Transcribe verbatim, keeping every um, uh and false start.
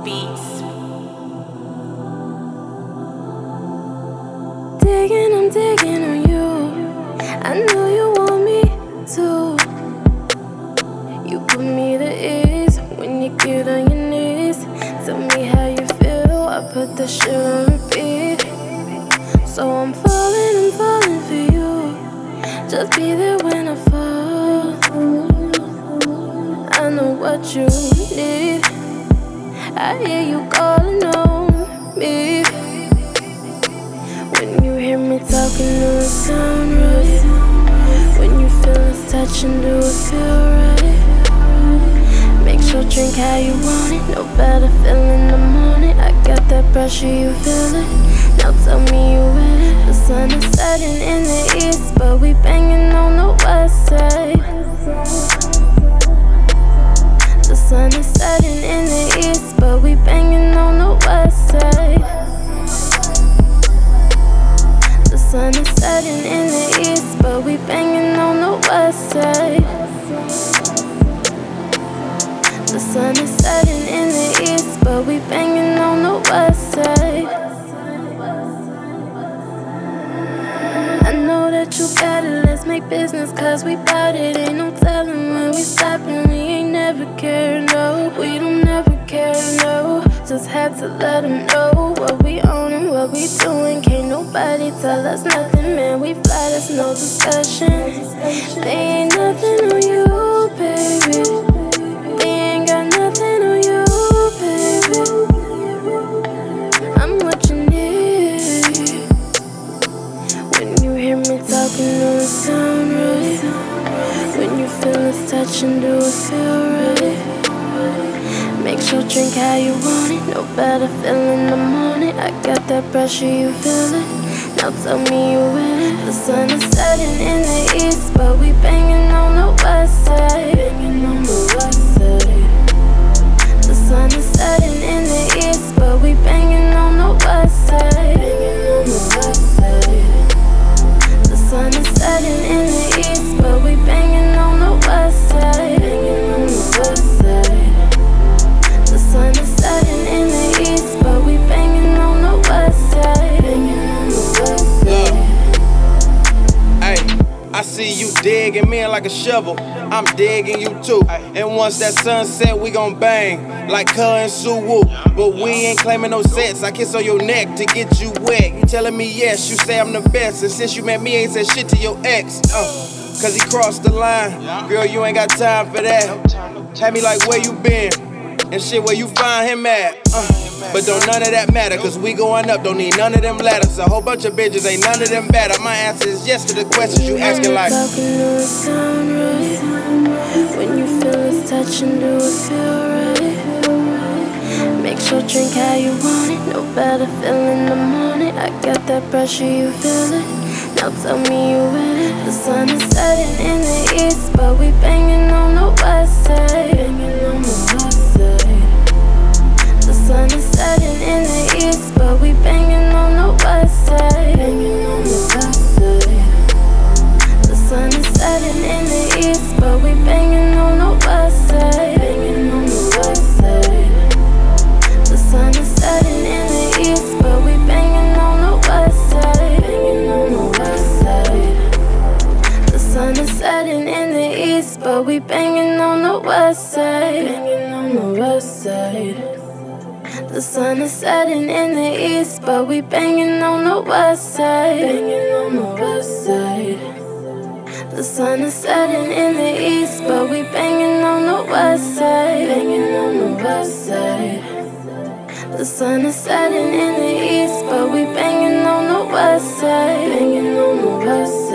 Beats. Digging, I'm digging on you. I know you want me to. You put me to ease when you get on your knees. Tell me how you feel. I put that shit on repeat. So I'm falling, I'm falling for you. Just be there when I fall. I know what you need. I hear you calling on me. When you hear me talking, do it sound right? When you feel us touching, do it feel right? Make sure drink how you want it. No better feel in the morning. I got that pressure, you feel it. Now tell me you with it. The sun is setting in the east, but we banging on the west side. The sun is setting in the east, but we banging on the west side. The sun is setting in the east, but we banging on the west side. The sun is setting in the east, but we banging on the west side. I know that you got it, let's make business, cause we bout it. Ain't no telling when we stopping, we ain't never cared, no. We don't never care, no. Just had to let them know what we own and what we doing. Can't nobody tell us nothing, man, we fly, there's no discussion. They ain't nothing on you, baby. They ain't got nothing on you, baby. I'm what you need. When you hear me talking, do it sound right? When you feel us touching, do it feel right? Make sure drink how you want it. No better feel in the morning. I got that pressure, you feel it. Now tell me you with it. The sun is setting in the east, but we banging on the west side. Banging on the west side. The sun is setting in the east, but we banging on the west side. Banging on the west side. The sun is setting in the east, but we banging on the west side. Banging on the west side. The sun is setting in the east, but we banging on the west side. Banging on the west side. Ay, I see you digging me like a shovel. I'm digging you too. And once that sunset, we gon' bang like Cuz and Suwoo. But we ain't claiming no sets. I kiss on your neck to get you wet. You telling me yes, you say I'm the best. And since you met me, ain't said shit to your ex. Uh, Cause he crossed the line. Girl, you ain't got time for that. Had me like, where you been? And shit, where you find him at? Uh, but don't none of that matter, cause we going up, don't need none of them ladders. A whole bunch of bitches, ain't none of them better. My answer is yes to the questions you asking like. Talking, do it sound right? When you feel us touching, do it feel right? Make sure drink how you want it. No better feel in the morning. I got that pressure, you feel it. Now tell me you with it. The sun is setting in the east, but we banging on the west side. Banging on the west side. The sun is setting in the east, but we banging on the west side. Banging on the west side. The sun is setting in the east, but we banging on the west side. Banging on the west side. The sun is setting in the east, but we banging on the west side. Banging on the west side. The sun is setting in the east, but we banging on the west side. Banging on the west side. The sun is setting in the east, but we banging on the west side. Banging on the west side. The sun is setting in the east, but we banging on the west side. Banging on the west side. The sun is setting in the east, but we banging on the west side. Banging on the west side.